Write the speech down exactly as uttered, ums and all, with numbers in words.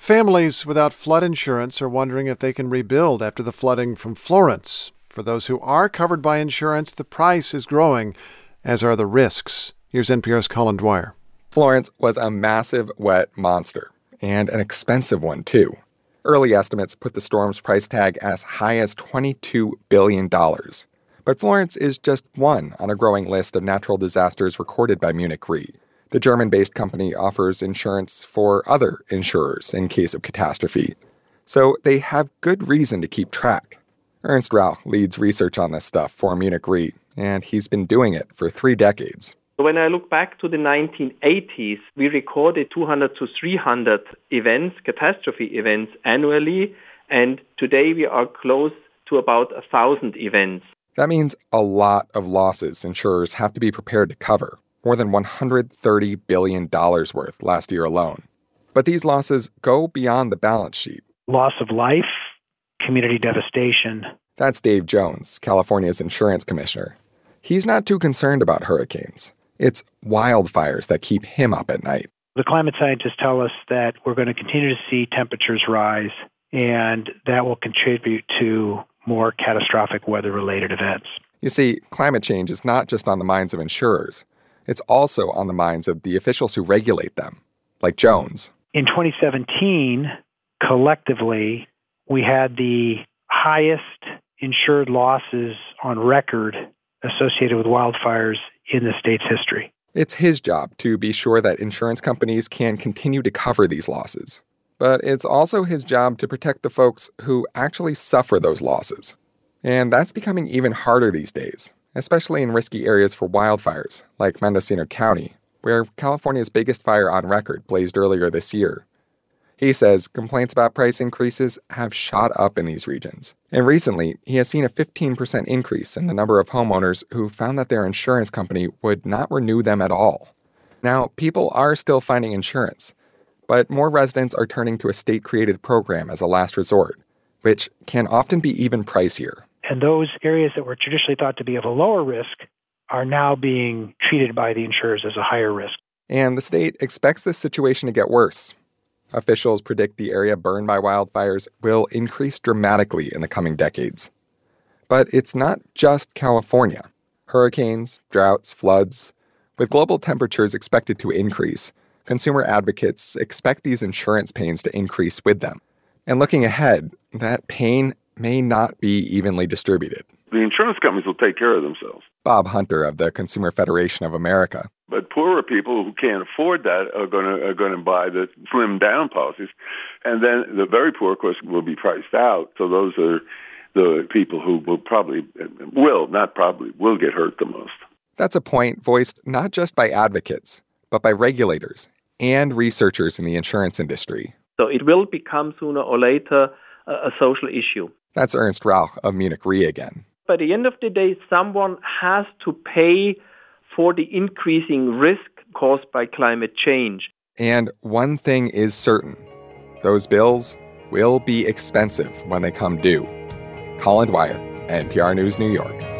Families without flood insurance are wondering if they can rebuild after the flooding from Florence. For those who are covered by insurance, the price is growing, as are the risks. Here's N P R's Colin Dwyer. Florence was a massive wet monster, and an expensive one, too. Early estimates put the storm's price tag as high as twenty-two billion dollars. But Florence is just one on a growing list of natural disasters recorded by Munich Re. The German-based company offers insurance for other insurers in case of catastrophe. So they have good reason to keep track. Ernst Rauch leads research on this stuff for Munich Re, and he's been doing it for three decades. When I look back to the nineteen eighties, we recorded two hundred to three hundred events, catastrophe events annually, and today we are close to about one thousand events. That means a lot of losses insurers have to be prepared to cover. More than one hundred thirty billion dollars worth last year alone. But these losses go beyond the balance sheet. Loss of life, community devastation. That's Dave Jones, California's insurance commissioner. He's not too concerned about hurricanes. It's wildfires that keep him up at night. The climate scientists tell us that we're going to continue to see temperatures rise, and that will contribute to more catastrophic weather-related events. You see, climate change is not just on the minds of insurers. It's also on the minds of the officials who regulate them, like Jones. In twenty seventeen, collectively, we had the highest insured losses on record associated with wildfires in the state's history. It's his job to be sure that insurance companies can continue to cover these losses. But it's also his job to protect the folks who actually suffer those losses. And that's becoming even harder these days, especially in risky areas for wildfires, like Mendocino County, where California's biggest fire on record blazed earlier this year. He says complaints about price increases have shot up in these regions. And recently, he has seen a fifteen percent increase in the number of homeowners who found that their insurance company would not renew them at all. Now, people are still finding insurance, but more residents are turning to a state-created program as a last resort, which can often be even pricier. And those areas that were traditionally thought to be of a lower risk are now being treated by the insurers as a higher risk. And the state expects this situation to get worse. Officials predict the area burned by wildfires will increase dramatically in the coming decades. But it's not just California. Hurricanes, droughts, floods. With global temperatures expected to increase, consumer advocates expect these insurance pains to increase with them. And looking ahead, that pain may not be evenly distributed. The insurance companies will take care of themselves. Bob Hunter of the Consumer Federation of America. But poorer people who can't afford that are going to are going to buy the slimmed down policies. And then the very poor, of course, will be priced out. So those are the people who will probably, will, not probably, will get hurt the most. That's a point voiced not just by advocates, but by regulators and researchers in the insurance industry. So it will become sooner or later a, a social issue. That's Ernst Rauch of Munich Re again. By the end of the day, someone has to pay for the increasing risk caused by climate change. And one thing is certain. Those bills will be expensive when they come due. Colin Dwyer, N P R News, New York.